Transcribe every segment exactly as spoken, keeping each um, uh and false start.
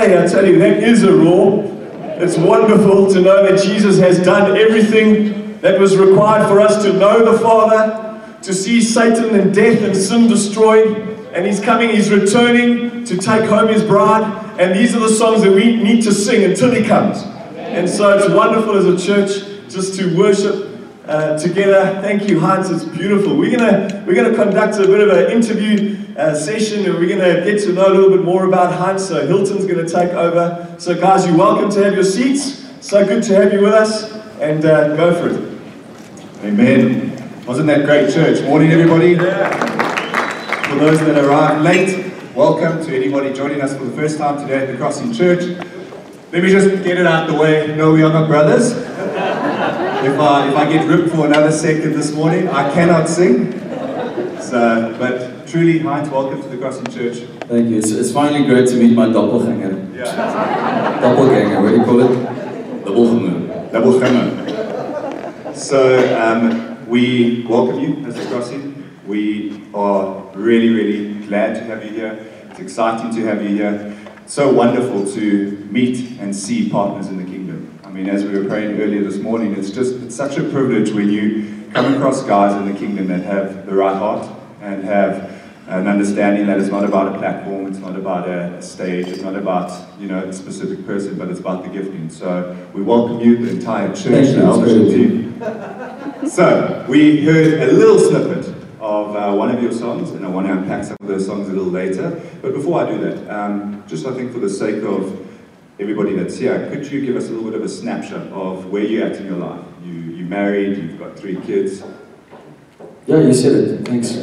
Hey, I tell you, that is a roar. It's wonderful to know that Jesus has done everything that was required for us to know the Father, to see Satan and death and sin destroyed, and He's coming, He's returning to take home His bride, and these are the songs that we need to sing until He comes. And so it's wonderful as a church just to worship uh, together. Thank you, Hans, it's beautiful. We're gonna, we're gonna conduct a bit of an interview uh, session, and we're gonna get to know a little bit more about Hans, so Hilton's gonna take over. So guys, you're welcome to have your seats. So good to have you with us, and uh, go for it. Amen. Wasn't that great church? Morning, everybody. For those that arrived late, welcome to anybody joining us for the first time today at the Crossing Church. Let me just get it out the way. No, we are not brothers. If I, if I get ripped for another second this morning, I cannot sing. So, but truly, Heinz, welcome to the Crossing Church. Thank you. It's, it's finally great to meet my doppelganger. Yeah. Doppelganger, what do you call it? Doppelganger. Doppelganger. So, um, we welcome you as the Crossing. We are really, really glad to have you here. It's exciting to have you here. So wonderful to meet and see partners in the kingdom. I mean, as we were praying earlier this morning, it's just, it's such a privilege when you come across guys in the kingdom that have the right heart and have an understanding that it's not about a platform, it's not about a stage, it's not about, you know, a specific person, but it's about the gifting. So we welcome you, the entire church, the eldership team. So we heard a little snippet of uh, one of your songs, and I want to unpack some of those songs a little later. But before I do that, um, just I think for the sake of everybody that's here, could you give us a little bit of a snapshot of where you're at in your life? You, you're married, you've got three kids. Yeah, you said it. Thanks.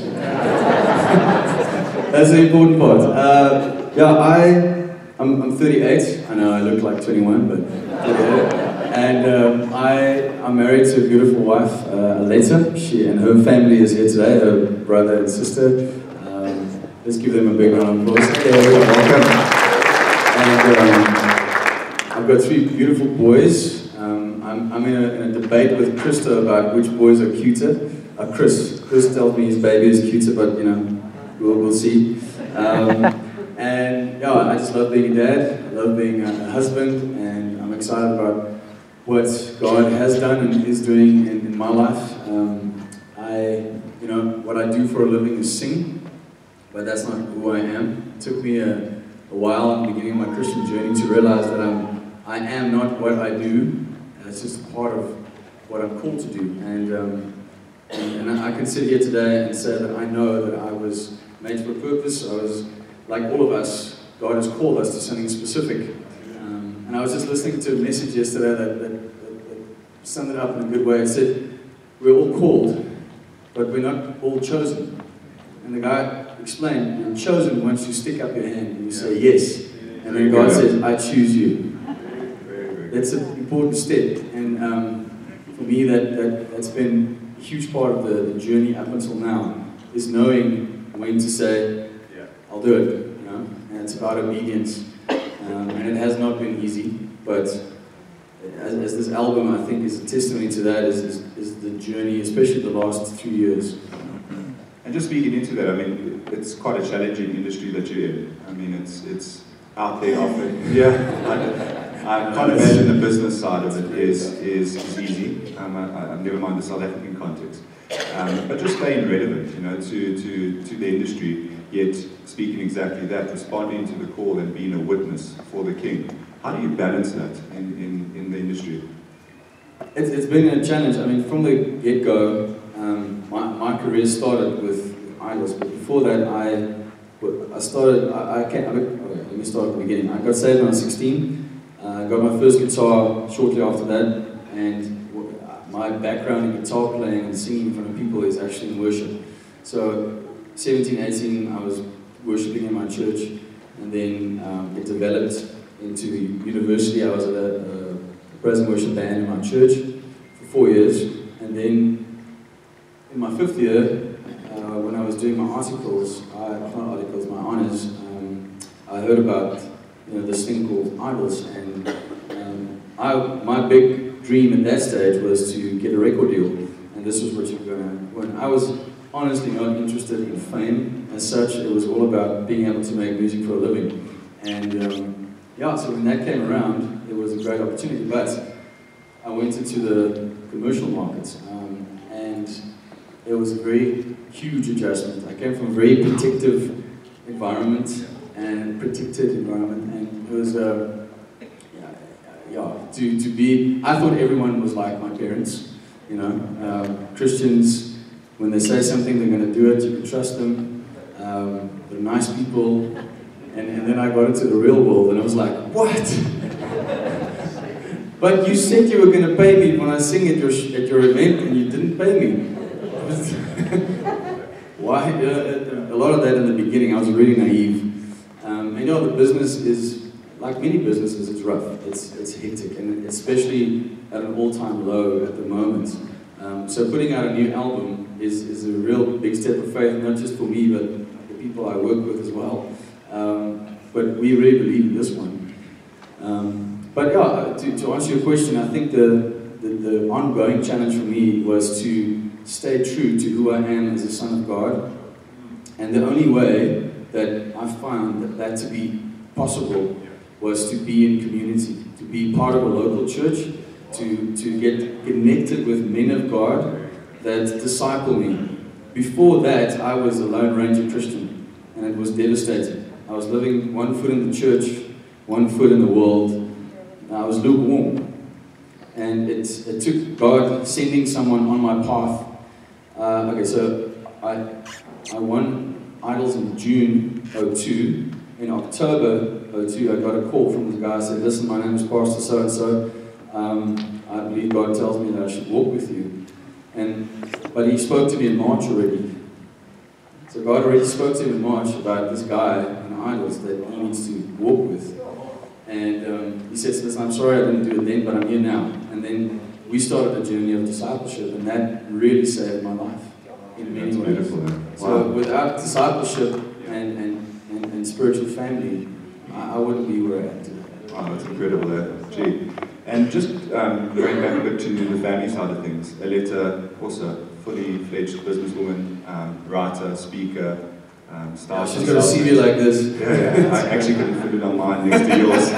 That's the important part. Uh, yeah, I, I'm, I'm thirty-eight. I know I look like twenty-one, but thirty-eight. And um, I, I'm married to a beautiful wife, uh, Aleta. She and her family is here today, her brother and sister. Um, let's give them a big round of applause. Hey, welcome. And um, I've got three beautiful boys. Um, I'm, I'm in, a, in a debate with Krista about which boys are cuter. Uh, Chris, Chris tells me his baby is cuter, but you know, we'll, we'll see. Um, and yeah, I just love being a dad. I love being a husband, and I'm excited about what God has done and is doing in, in my life. Um, I, you know, what I do for a living is sing, but that's not who I am. It took me a, a while in the beginning of my Christian journey to realize that I'm, I am not what I do. It's just part of what I'm called to do. And, um, and, and I can sit here today and say that I know that I was made for a purpose. I was, like all of us, God has called us to something specific. And I was just listening to a message yesterday that, that, that, that summed it up in a good way. It said, we're all called, but we're not all chosen. And the guy explained, you're chosen once you stick up your hand and you say yes. And then God says, I choose you. That's an important step. And um, for me, that, that, that's been a huge part of the, the journey up until now, is knowing when to say, I'll do it. You know? And it's about obedience. Um, and it has not been easy, but as, as this album, I think, is a testimony to that, is, is, is the journey, especially the last two years. And just speaking into that, I mean, it's quite a challenging industry that you're in. I mean, it's it's out there often. Yeah, I, I can't imagine the business side of it is is, is easy. Um, I, I never mind the South African context, um, but just staying relevant, you know, to to to the industry. Yet speaking exactly that, responding to the call and being a witness for the King. How do you balance that in, in, in the industry? It's, it's been a challenge. I mean, from the get-go, um, my, my career started with idols, but before that, I I started, I, I can't, I, okay, let me start at the beginning. I got saved when I was sixteen, I uh, got my first guitar shortly after that, and my background in guitar playing and singing in front of people is actually in worship. So, seventeen, eighteen, I was worshipping in my church, and then um, it developed into university. I was at a, a praise and worship band in my church for four years, and then in my fifth year, uh, when I was doing my articles, I, not articles, my honors, um, I heard about you know this thing called idols, and um, I, my big dream at that stage was to get a record deal, and this was what you were going to. When I was honestly not interested in fame as such. It was all about being able to make music for a living. And um, yeah, so when that came around, it was a great opportunity. But I went into the commercial markets, um, and it was a very huge adjustment. I came from a very protective environment and protected environment, and it was uh, yeah, yeah to to be. I thought everyone was like my parents, you know, um, Christians. When they say something, they're going to do it. You can trust them. Um, they're nice people. And, and then I got into the real world, and I was like, what? But you said you were going to pay me when I sing at your at your event, and you didn't pay me. Why? Uh, a lot of that in the beginning, I was really naive. Um, and you know, the business is, like many businesses, it's rough. It's, it's hectic, and especially at an all-time low at the moment. Um, so putting out a new album is, is a real big step of faith, not just for me, but the people I work with as well. Um, but we really believe in this one. Um, but yeah, to, to answer your question, I think the, the, the ongoing challenge for me was to stay true to who I am as a son of God. And the only way that I found that, that to be possible was to be in community, to be part of a local church, to, to get connected with men of God that disciple me. Before that, I was a Lone Ranger Christian, and it was devastating. I was living one foot in the church, one foot in the world. I was lukewarm. And it, it took God sending someone on my path. Uh, okay, so I, I won Idols in June oh two. In October oh two, I got a call from the guy who said, listen, my name is Pastor so-and-so. Um, I believe God tells me that I should walk with you. And, but he spoke to me in March already. So God already spoke to him in March about this guy in Idols that he needs to walk with. And um, he says, listen, I'm sorry I didn't do it then, but I'm here now. And then we started a journey of discipleship, and that really saved my life in many ways. Beautiful, wow. So without discipleship and, and, and, and spiritual family, I, I wouldn't be where I am today. Wow, that's incredible there. Gee. And just um, going back a bit to the family side of things, Aletta, also fully fledged businesswoman, um, writer, speaker, um, style. Yeah, she's got a C V like this. Yeah, yeah. I actually couldn't fit it on mine next to yours.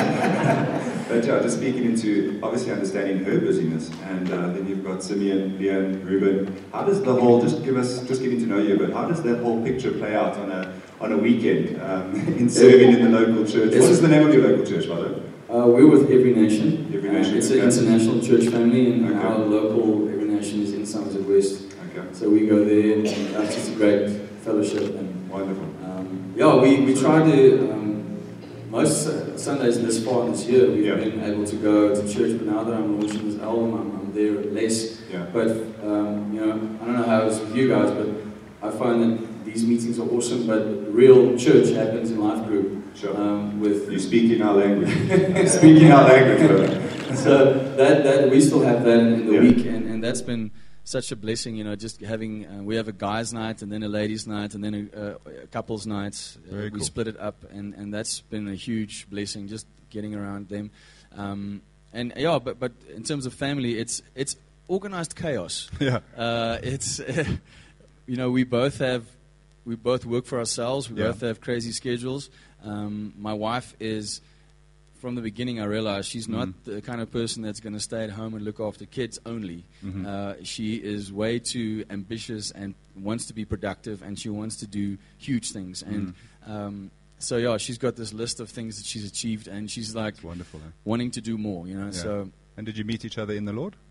But yeah, just speaking into obviously understanding her busyness, and uh, then you've got Simeon, Leon, Ruben. How does the whole just give us just getting to know you, but how does that whole picture play out on a on a weekend um, in serving in the local church? What is the name of your local church, by the way? Uh, we're with Every Nation. Every Nation. Uh, it's okay. an international church family, and okay. our local Every Nation is in Somerset West. Okay. So we go there, and that's just a great fellowship. And, wonderful. Um, yeah, we, we try to, um, most Sundays this far this year, we've yeah. been able to go to church, but now that I'm launching this album, I'm, I'm there less. Yeah. But, um, you know, I don't know how it's with you guys, but I find that these meetings are awesome, but real church happens in life group. Sure. Um, with you speak in our language. Speak in our language, brother. So that that we still have that in, in the yeah. week, and, and that's been such a blessing. You know, just having uh, we have a guys' night, and then a ladies' night, and then a, a couples' night. Uh, we cool. split it up, and, and that's been a huge blessing. Just getting around them, um, and yeah. But but in terms of family, it's it's organized chaos. Yeah. Uh, it's you know we both have we both work for ourselves. We yeah. both have crazy schedules. Um, my wife is, from the beginning I realized she's not mm-hmm. the kind of person that's going to stay at home and look after kids only. Mm-hmm. Uh, she is way too ambitious and wants to be productive, and she wants to do huge things. Mm-hmm. And um, so yeah, she's got this list of things that she's achieved, and she's like that's wonderful, eh? wanting to do more. You know. Yeah. So. And did you meet each other in the Lord?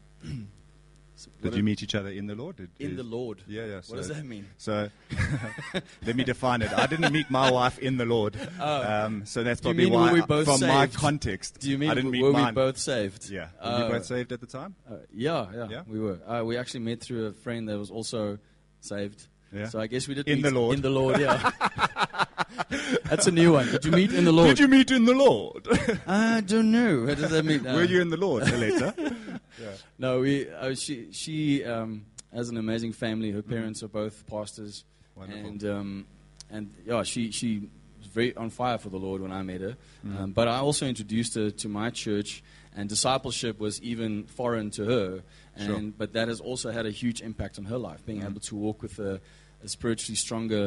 Did you meet each other in the Lord? Did, in is, the Lord. Yeah, yeah. So, what does that mean? So, let me define it. I didn't meet my wife in the Lord. Oh. Um, so that's Do you probably mean why, were we both from saved? my context, Do you mean I didn't meet were mine. we both saved? Yeah. Were Uh, you both saved at the time? Uh, yeah, yeah, Yeah? we were. Uh, we actually met through a friend that was also saved. Yeah. So I guess we did In meet the Lord. In the Lord, yeah. That's a new one. Did you meet in the Lord? Did you meet in the Lord? I don't know. What does that mean? Uh, Were you in the Lord, Aletta? yeah. No, we. Uh, she she um, has an amazing family. Her parents are both pastors. Wonderful. And um, and yeah, she she was very on fire for the Lord when I met her. Mm. Um, but I also introduced her to my church, and discipleship was even foreign to her. And Sure. but that has also had a huge impact on her life, being Mm. able to walk with a, a spiritually stronger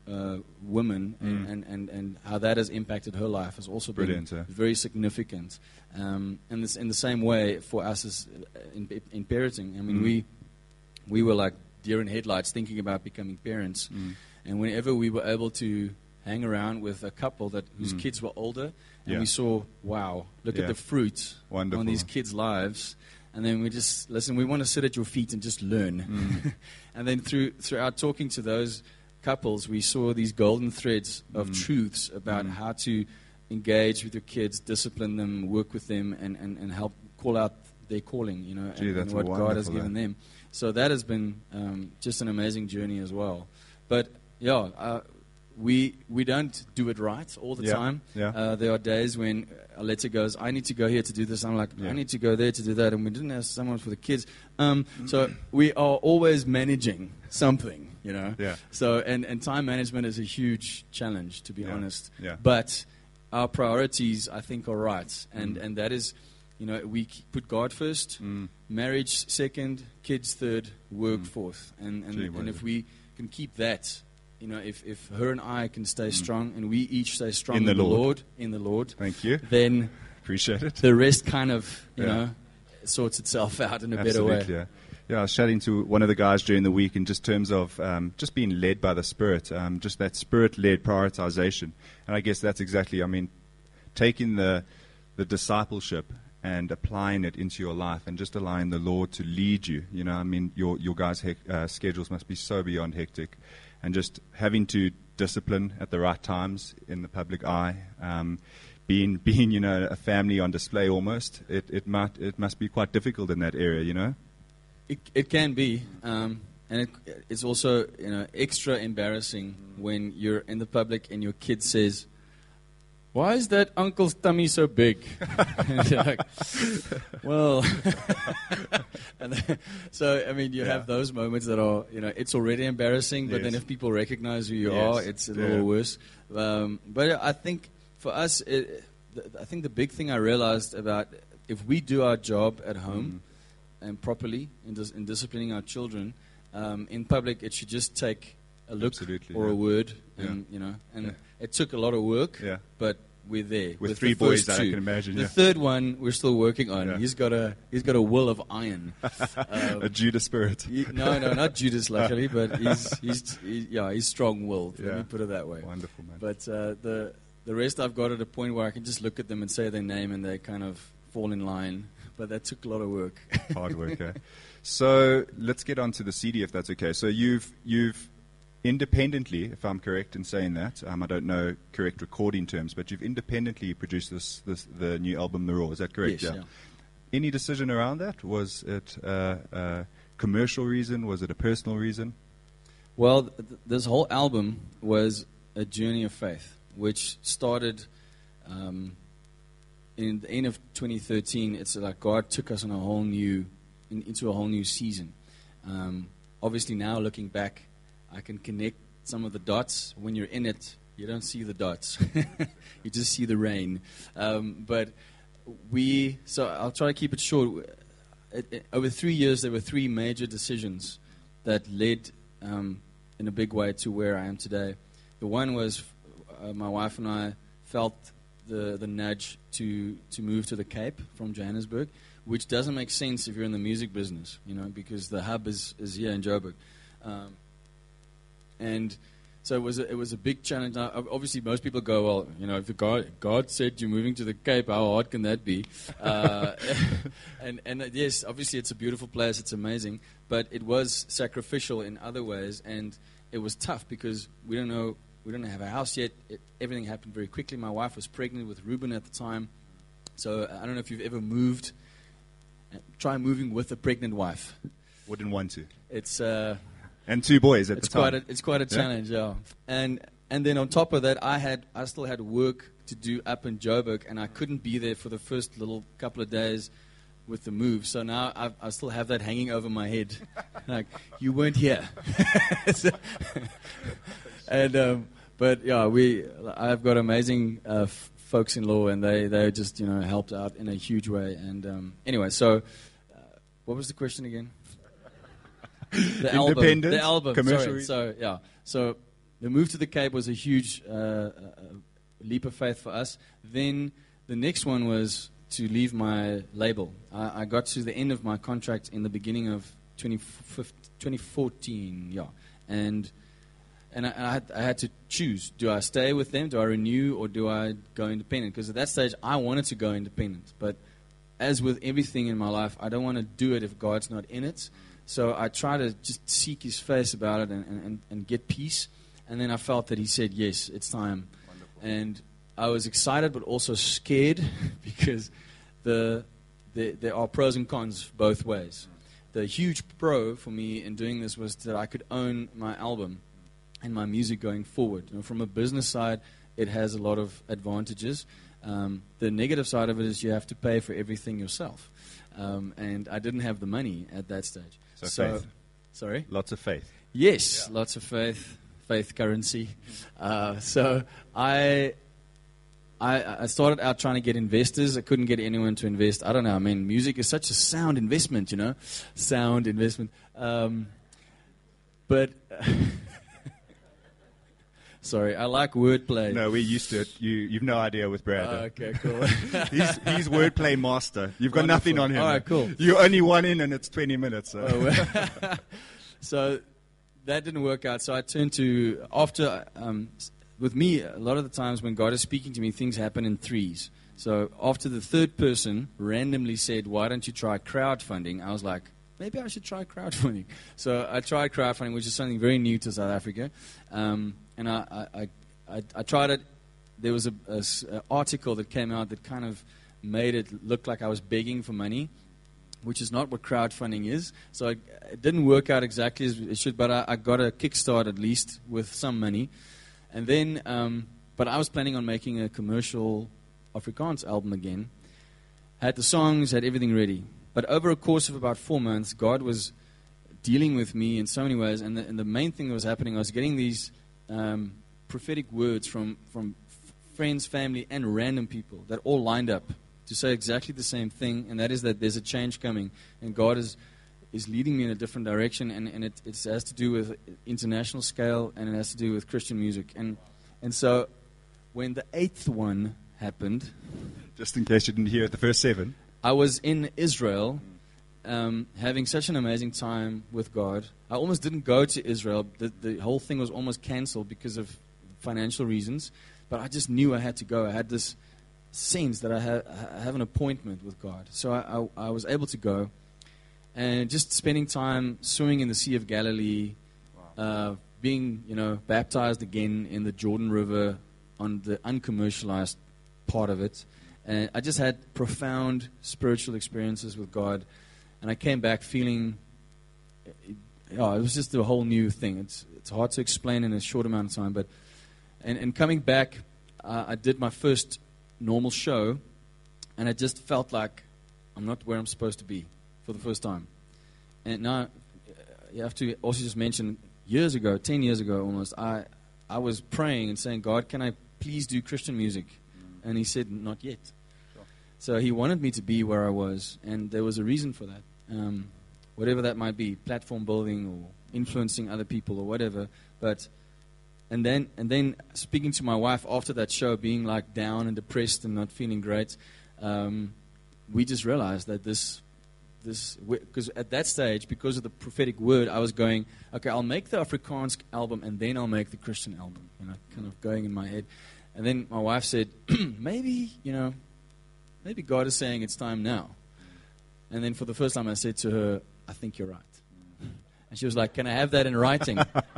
uh, woman, Mm. and, and, and, and how that has impacted her life has also been Brilliant, yeah. very significant. Um, and this, in the same way for us as in, in parenting, I mean, Mm. we we were like deer in headlights thinking about becoming parents. Mm. And whenever we were able to hang around with a couple that whose Mm. kids were older, and Yeah. we saw, wow, look Yeah. at the fruit Wonderful. on these kids' lives. And then we just, listen, we want to sit at your feet and just learn. Mm. And then through throughout talking to those couples, we saw these golden threads of Mm. truths about Mm. how to engage with your kids, discipline them, work with them, and, and, and help call out their calling, you know, Gee, and, that's and what God has wonderful, given eh? them. So that has been um, just an amazing journey as well. But yeah, uh, we we don't do it right all the Yeah, time. yeah. Uh, there are days when Aletta goes, I need to go here to do this. I'm like, Yeah. I need to go there to do that. And we didn't have someone for the kids. Um, so we are always managing something, you know. Yeah. So and, and time management is a huge challenge, to be Yeah, honest. yeah. But our priorities, I think, are right. And Mm. and that is, you know, we k- put God first, Mm. marriage second, kids third, work Mm. fourth. And and, Gee, and wonderful. if we can keep that, you know, if, if her and I can stay Mm. strong and we each stay strong In in, the the Lord. Lord, in the Lord, Thank you. then Appreciate it. the rest kind of, you Yeah. know, sorts itself out in a better way. Absolutely, yeah. Yeah, I was chatting to one of the guys during the week in just terms of um, just being led by the Spirit, um, just that Spirit-led prioritization. And I guess that's exactly, I mean, taking the the discipleship and applying it into your life and just allowing the Lord to lead you. You know, I mean, your your guys' hec- uh, schedules must be so beyond hectic. And just having to discipline at the right times in the public eye, um, being, being, you know, a family on display almost, it, it, might, it must be quite difficult in that area, you know? It, it can be, um, and it, it's also, you know, extra embarrassing when you're in the public and your kid says, "Why is that uncle's tummy so big?" And you're like, well, and then, so I mean, you Yeah. have those moments that are, you know, it's already embarrassing, but then Yes. if people recognize who you Yes. are, it's a Yeah. little worse. Um, but I think for us, it, th- I think the big thing I realized about if we do our job at home and properly in, dis- in disciplining our children um, in public, it should just take a look Absolutely, or yeah. a word, Yeah. and you know, and Yeah. it took a lot of work, Yeah. but we're there With the three first boys, I two. can imagine, The yeah. third one we're still working on. Yeah. He's got a he's got a will of iron. a Um, Judah spirit. he- no, no, not Judas, luckily, but he's he's he, yeah, he's strong-willed. Let Yeah. me put it that way. Wonderful, man. But uh, the the rest I've got at a point where I can just look at them and say their name and they kind of fall in line. But that took a lot of work. Hard work, eh? So let's get on to the C D, if that's okay. So you've you've independently, if I'm correct in saying that, um, I don't know correct recording terms, but you've independently produced this, this the new album, The Raw. Is that correct? Yes, yeah. Any decision around that? Was it uh, a commercial reason? Was it a personal reason? Well, th- th- this whole album was a journey of faith, which started um, in the end of twenty thirteen. It's like God took us on a whole new, in, into a whole new season. Um, obviously, now looking back, I can connect some of the dots. When you're in it, you don't see the dots; you just see the rain. Um, but we, so I'll try to keep it short. It, it, over three years, there were three major decisions that led um, in a big way to where I am today. The one was uh, my wife and I felt the, the nudge to, to move to the Cape from Johannesburg, which doesn't make sense if you're in the music business, you know, because the hub is, is here in Joburg. Um, and so it was a, it was a big challenge. Now, ob- obviously, most people go, well, you know, if the God, God said you're moving to the Cape, how hard can that be? Uh, and and uh, yes, obviously, it's a beautiful place. It's amazing, but it was sacrificial in other ways, and it was tough because we don't know, we don't have a house yet. It, everything happened very quickly. My wife was pregnant with Ruben at the time, so I don't know if you've ever moved. Uh, Try moving with a pregnant wife. Wouldn't want to. It's uh, And two boys at it's the time. quite a, it's quite a Yeah. challenge, yeah. And and then on top of that, I had I still had work to do up in Joburg, and I couldn't be there for the first little couple of days with the move. So now I've, I still have that hanging over my head, like you weren't here. So- and um, but yeah, we I've got amazing uh, f- folks-in-law, and they they just you know helped out in a huge way. And um, anyway, so uh, what was the question again? The album, Independent, the album, commercial sorry. reason. So yeah, so the move to the Cape was a huge uh, uh, leap of faith for us. Then the next one was to leave my label. I, I got to the end of my contract in the beginning of twenty fourteen, yeah, and and I, I, had, I had to choose: do I stay with them, do I renew, or do I go independent? Because at that stage, I wanted to go independent, but as with everything in my life, I don't want to do it if God's not in it. So I try to just seek His face about it and, and, and get peace. And then I felt that He said, yes, it's time. Wonderful. And I was excited but also scared because the, the there are pros and cons both ways. The huge pro for me in doing this was that I could own my album and my music going forward. You know, from a business side, it has a lot of advantages. Um, the negative side of it is you have to pay for everything yourself. Um, and I didn't have the money at that stage. So, so faith. Sorry? Lots of faith. Yes, Yeah. Lots of faith, faith currency. Uh, so I, I I started out trying to get investors. I couldn't get anyone to invest. I don't know. I mean, music is such a sound investment, you know, sound investment. Um, but... Sorry, I like wordplay. No, we're used to it. You, you've no idea with Brad. Oh, okay, cool. he's, he's wordplay master. You've got Wonderful. nothing on him. All right, cool. You're only one in and it's twenty minutes. So, Oh, well. So that didn't work out. So I turned to, after, um, with me, a lot of the times when God is speaking to me, things happen in threes. So after the third person randomly said, why don't you try crowdfunding? I was like, maybe I should try crowdfunding. So I tried crowdfunding, which is something very new to South Africa. Um, and I, I, I, I tried it. There was an article that came out that kind of made it look like I was begging for money, which is not what crowdfunding is. So I, it didn't work out exactly as it should, but I, I got a kickstart at least with some money. And then, um, but I was planning on making a commercial Afrikaans album again. Had the songs, had everything ready. But over a course of about four months, God was dealing with me in so many ways. And the, and the main thing that was happening, I was getting these um, prophetic words from, from f- friends, family, and random people that all lined up to say exactly the same thing. And that is that there's a change coming. And God is, is leading me in a different direction. And, and it, it has to do with international scale, and it has to do with Christian music. And, and so when the eighth one happened... just in case you didn't hear it, the first seven... I was in Israel um, having such an amazing time with God. I almost didn't go to Israel. The, the whole thing was almost canceled because of financial reasons. But I just knew I had to go. I had this sense that I, ha- I have an appointment with God. So I, I, I was able to go. And just spending time swimming in the Sea of Galilee, uh, being you know baptized again in the Jordan River on the uncommercialized part of it. And I just had profound spiritual experiences with God. And I came back feeling, yeah, it was just a whole new thing. It's it's hard to explain in a short amount of time. But And, and coming back, uh, I did my first normal show. And I just felt like I'm not where I'm supposed to be for the first time. And now, you have to also just mention, years ago, ten years ago almost, I, I was praying and saying, God, can I please do Christian music? And He said, not yet. Sure. So He wanted me to be where I was, and there was a reason for that. Um, whatever that might be, platform building or influencing other people or whatever. But and then and then speaking to my wife after that show, being like down and depressed and not feeling great, um, we just realized that this this because at that stage, because of the prophetic word, I was going, okay, I'll make the Afrikaans album and then I'll make the Christian album. You know, kind of going in my head. And then my wife said, maybe, you know, maybe God is saying it's time now. And then for the first time I said to her, I think you're right. And she was like, can I have that in writing?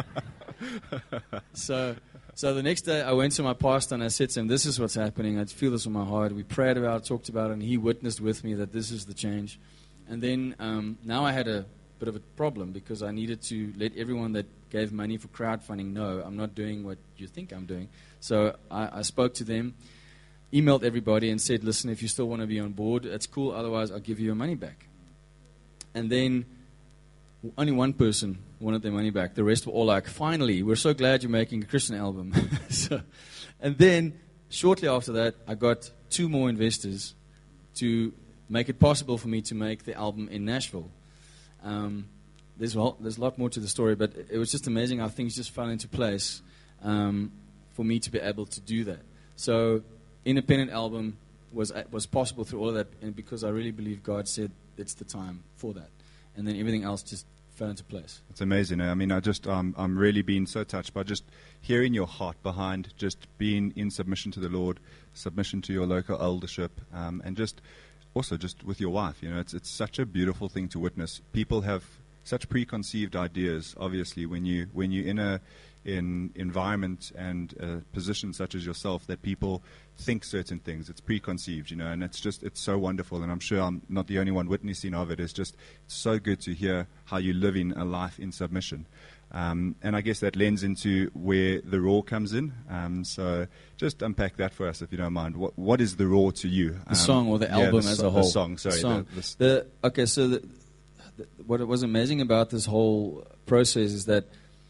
so so the next day I went to my pastor and I said to him, this is what's happening. I feel this in my heart. We prayed about it, talked about it, and he witnessed with me that this is the change. And then um, now I had a bit of a problem because I needed to let everyone that gave money for crowdfunding know I'm not doing what you think I'm doing. So I, I spoke to them, emailed everybody and said, listen, if you still want to be on board, that's cool. Otherwise, I'll give you your money back. And then only one person wanted their money back. The rest were all like, finally, we're so glad you're making a Christian album. so, and then shortly after that, I got two more investors to make it possible for me to make the album in Nashville. Um, there's, a whole, there's a lot more to the story, but it was just amazing how things just fell into place. um, for me to be able to do that. So, independent album was was possible through all of that, and because I really believe God said it's the time for that, and then everything else just fell into place. It's amazing. I mean, I just um, I'm really being so touched by just hearing your heart behind just being in submission to the Lord, submission to your local eldership, um, and just also just with your wife. You know, it's it's such a beautiful thing to witness. People have such preconceived ideas, obviously, when you when you're in a in environment and a position such as yourself, that people think certain things. It's preconceived, you know, and it's just it's so wonderful. And I'm sure I'm not the only one witnessing of it. It's just it's so good to hear how you're living a life in submission. Um, and I guess that lends into where the raw comes in. Um, so just unpack that for us, if you don't mind. What what is the raw to you? The um, song or the yeah, album the as so, a whole? The song, sorry. The song. The, the, the, okay, so the, the, what was amazing about this whole process is that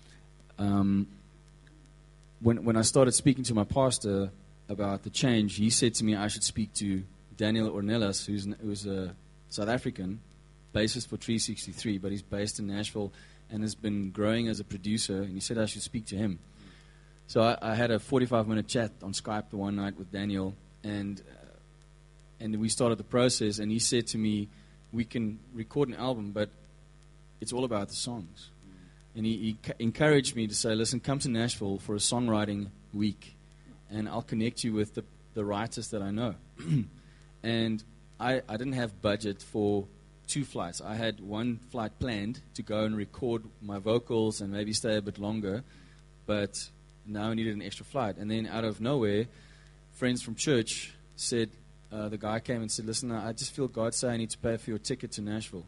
um, when when I started speaking to my pastor about the change, he said to me I should speak to Daniel Ornelas, who's who's a South African bassist for three sixty-three, but he's based in Nashville and has been growing as a producer, and he said I should speak to him. So I, I had a forty-five minute chat on Skype the one night with Daniel, and uh, and we started the process, and he said to me, we can record an album, but it's all about the songs. And he, he ca- encouraged me to say, listen, come to Nashville for a songwriting week, and I'll connect you with the, the writers that I know. And I, I didn't have budget for two flights. I had one flight planned to go and record my vocals and maybe stay a bit longer, but now I needed an extra flight. And then out of nowhere, friends from church said, uh, the guy came and said, listen, I just feel God say I need to pay for your ticket to Nashville.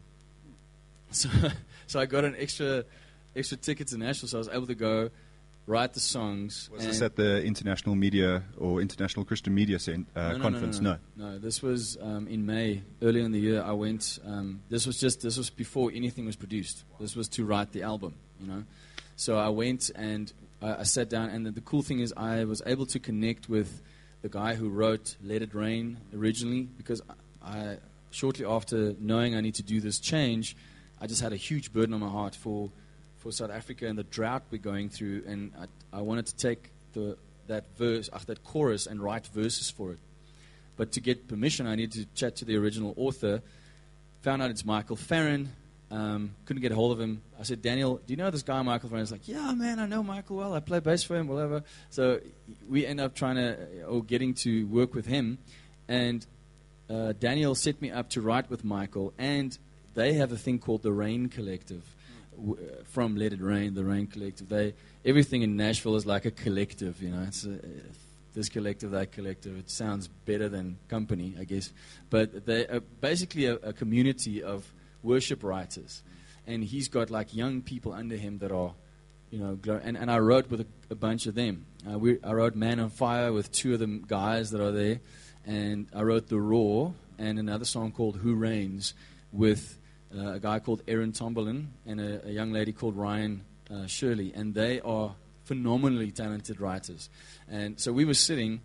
So, so I got an extra extra ticket to Nashville, so I was able to go write the songs. Was this at the International Media or International Christian Media Cent, uh, no, no, Conference? No, no, no. no this was um, in May, earlier in the year. I went. Um, this was just this was before anything was produced. This was to write the album, you know. So I went and I, I sat down, and the, the cool thing is I was able to connect with the guy who wrote "Let It Rain" originally, because I shortly after knowing I need to do this change, I just had a huge burden on my heart for. for South Africa and the drought we're going through, and I, I wanted to take the that verse, uh, that chorus, and write verses for it. But to get permission, I needed to chat to the original author. Found out it's Michael Farron. Um, couldn't get a hold of him. I said, Daniel, do you know this guy Michael Farron? He's like, yeah, man, I know Michael well. I play bass for him, whatever. So we end up trying to, or getting to work with him. And uh, Daniel set me up to write with Michael, and they have a thing called the Rain Collective. From Let It Rain, the Rain Collective. They everything in Nashville is like a collective, you know. It's a, this collective, that collective. It sounds better than company, I guess. But they are basically a, a community of worship writers, and he's got like young people under him that are, you know. Glo- and and I wrote with a, a bunch of them. Uh, we I wrote Man on Fire with two of the guys that are there, and I wrote The Raw and another song called Who Reigns with. Uh, a guy called Aaron Tomberlin and a, a young lady called Ryan uh, Shirley, and they are phenomenally talented writers. And so we were sitting,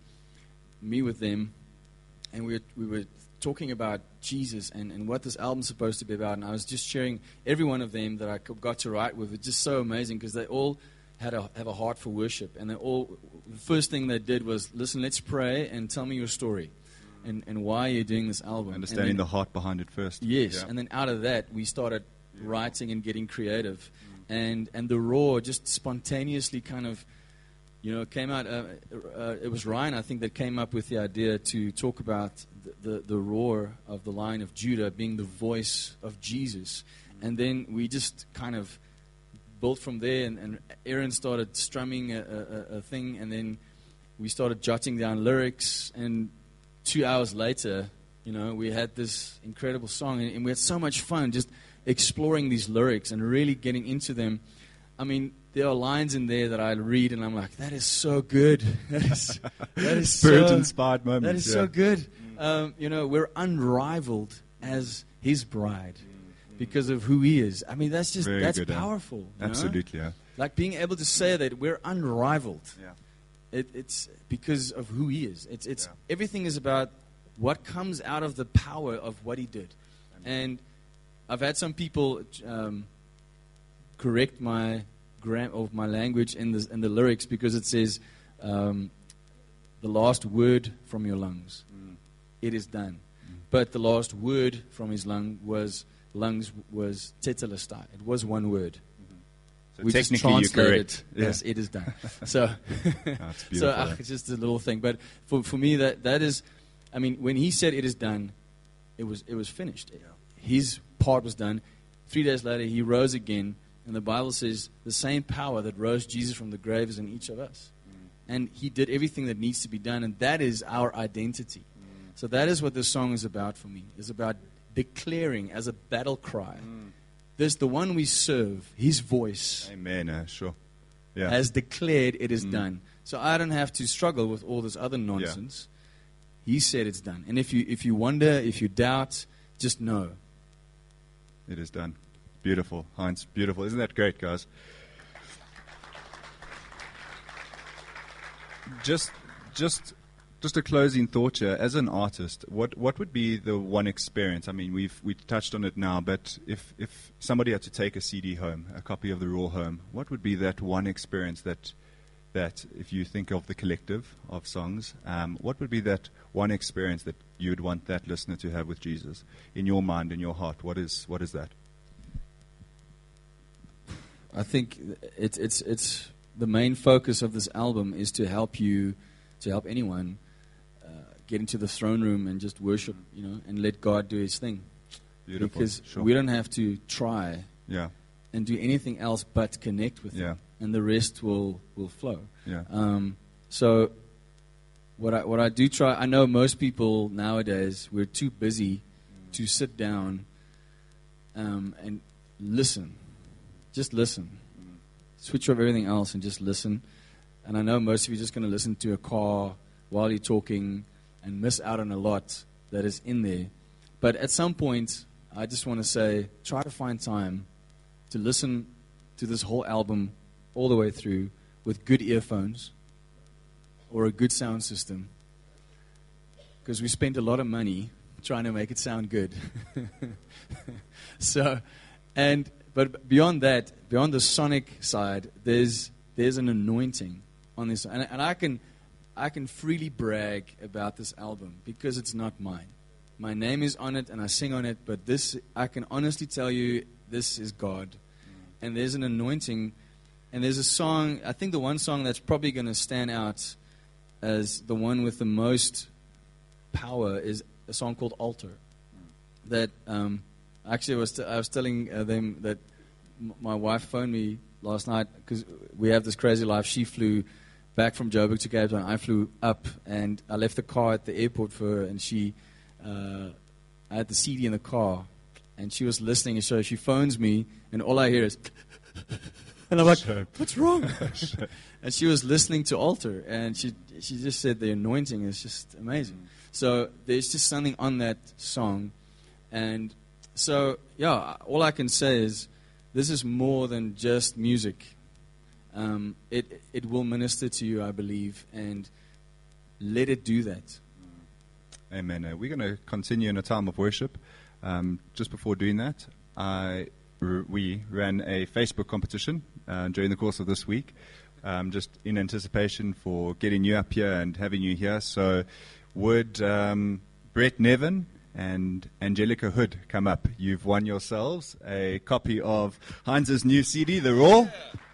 me with them, and we were, we were talking about Jesus and, and what this album's supposed to be about. And I was just sharing every one of them that I got to write with. It's just so amazing because they all had a, have a heart for worship. And they all, the first thing they did was, listen, let's pray and tell me your story. And, and why you're doing this album. Understanding then, the heart behind it first. Yes, yeah. And then out of that, we started yeah. writing and getting creative. Mm. And and the Raw just spontaneously kind of, you know, came out. Uh, uh, it was Ryan, I think, that came up with the idea to talk about the, the, the roar of the Lion of Judah being the voice of Jesus. Mm. And then we just kind of built from there. And, and Aaron started strumming a, a, a thing. And then we started jotting down lyrics. And two hours later, you know, we had this incredible song, and, and we had so much fun just exploring these lyrics and really getting into them. I mean, there are lines in there that I read, and I'm like, that is so good. That is, that is Spirit-inspired so, moments. That is yeah. so good. Um, you know, we're unrivaled as His bride because of who He is. I mean, that's just Very that's good, powerful. Yeah. Absolutely, know? yeah. Like being able to say that we're unrivaled. Yeah. It, it's because of who He is. It's it's yeah. everything is about what comes out of the power of what He did. Amen. And I've had some people um, correct my gram of my language in the in the lyrics because it says, um, "The last word from your lungs, mm. it is done." Mm. But the last word from his lung was lungs was tetelestai. It was one word. So we just technically you're translated, correct. yes, Yeah. it is done. So, Oh, it's so beautiful. uh, it's just a little thing. But for for me, that that is, I mean, when he said it is done, it was it was finished. His part was done. Three days later, he rose again, and the Bible says the same power that rose Jesus from the grave is in each of us. Mm. And he did everything that needs to be done, and that is our identity. Mm. So that is what this song is about for me. It's about declaring as a battle cry. Mm. There's the one we serve, his voice. Amen. Uh, sure. Yeah. Has declared it is Mm. done. So I don't have to struggle with all this other nonsense. Yeah. He said it's done. And if you if you wonder, if you doubt, just know. It is done. Beautiful, Heinz. Beautiful. Isn't that great, guys? Just, just, just a closing thought here. As an artist, what what would be the one experience? I mean, we've we touched on it now, but if if somebody had to take a C D home, a copy of the Raw home, what would be that one experience that that if you think of the collective of songs, um, what would be that one experience that you would want that listener to have with Jesus in your mind, in your heart? What is what is that? I think it's it's it's the main focus of this album is to help you, to help anyone uh, get into the throne room and just worship, you know, and let God do His thing. Beautiful. Because Sure. we don't have to try Yeah. and do anything else but connect with Yeah. Him, and the rest will will flow. Yeah. Um, so what I what I do try, I know most people nowadays we're too busy to sit down um, and listen. Just listen. Switch off everything else and just listen. And I know most of you are just going to listen to a car while you're talking and miss out on a lot that is in there. But at some point, I just want to say, try to find time to listen to this whole album all the way through with good earphones or a good sound system. Because we spent a lot of money trying to make it sound good. so, and... But beyond that, beyond the sonic side, there's there's an anointing on this, and, and I can I can freely brag about this album because it's not mine. My name is on it, and I sing on it. But this, I can honestly tell you, this is God, and there's an anointing, and there's a song. I think the one song that's probably going to stand out as the one with the most power is a song called "Altar." That. Um, Actually, I was, t- I was telling uh, them that m- my wife phoned me last night because we have this crazy life. She flew back from Joburg to Cape Town. I flew up, and I left the car at the airport for her, and she, uh, I had the C D in the car, and she was listening, and so she phones me, and all I hear is, and I'm like, Sure. what's wrong? And she was listening to Altar, and she she just said the anointing is just amazing. So there's just something on that song, and so, yeah, all I can say is this is more than just music. Um, it it will minister to you, I believe, and let it do that. Amen. Uh, we're going to continue in a time of worship. Um, just before doing that, I, r- we ran a Facebook competition uh, during the course of this week, um, just in anticipation for getting you up here and having you here. So would um, Brett Nevin and Angelica Hood come up? You've won yourselves a copy of Heinz's new C D, The Raw.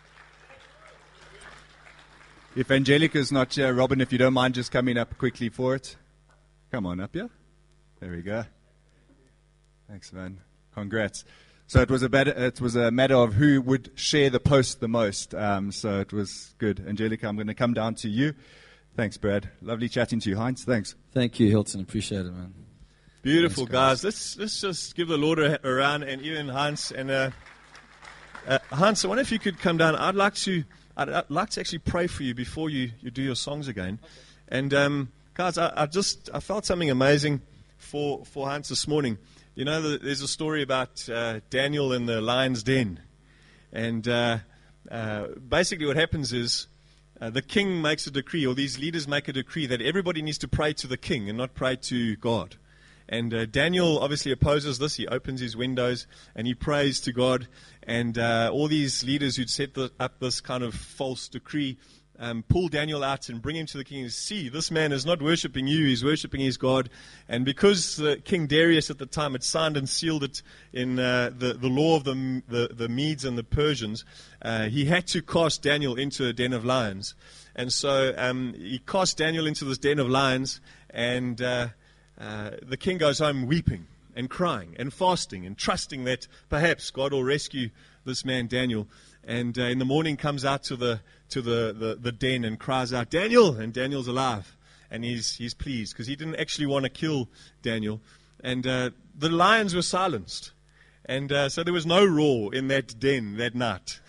If Angelica's not here, Robin, if you don't mind just coming up quickly for it. Come on up here. There we go. Thanks, man. Congrats. So it was a matter, it was a matter of who would share the post the most. Um, so it was good. Angelica, I'm going to come down to you. Thanks, Brad. Lovely chatting to you, Heinz. Thanks. Thank you, Hilton. Appreciate it, man. Beautiful, Thanks, guys. guys. Let's let's just give the Lord a, a round, and even Hans and uh, uh, Hans. I wonder if you could come down. I'd like to I'd, I'd like to actually pray for you before you, you do your songs again. And um, guys, I, I just I felt something amazing for for Hans this morning. You know, the, there's a story about uh, Daniel in the lion's den, and uh, uh, basically what happens is uh, the king makes a decree, or these leaders make a decree that everybody needs to pray to the king and not pray to God. And uh, Daniel obviously opposes this. He opens his windows and he prays to God. And uh, all these leaders who'd set the, up this kind of false decree um, pull Daniel out and bring him to the king and see, this man is not worshipping you, he's worshipping his God. And because uh, King Darius at the time had signed and sealed it in uh, the, the law of the, the, the Medes and the Persians, uh, he had to cast Daniel into a den of lions. And so um, he cast Daniel into this den of lions, and uh, uh, the king goes home weeping and crying and fasting and trusting that perhaps God will rescue this man Daniel. And uh, in the morning comes out to the to the, the, the den and cries out, Daniel! And Daniel's alive. And he's he's pleased because he didn't actually want to kill Daniel. And uh, the lions were silenced. And uh, so there was no roar in that den that night.